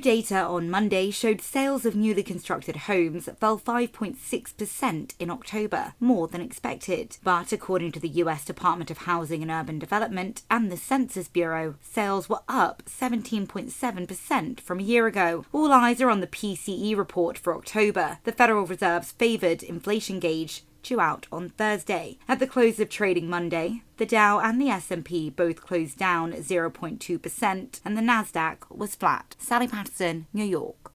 data on Monday showed sales of newly constructed homes fell 5.6% in October, more than expected. But according to the US Department of Housing and Urban Development and the Census Bureau, sales were up 17.7% from a year ago. All eyes are on the PCE report for October, the Federal Reserve's favored inflation gauge, due out on Thursday. At the close of trading Monday, the Dow and the S&P both closed down 0.2% and the Nasdaq was flat. Sally Patterson, New York.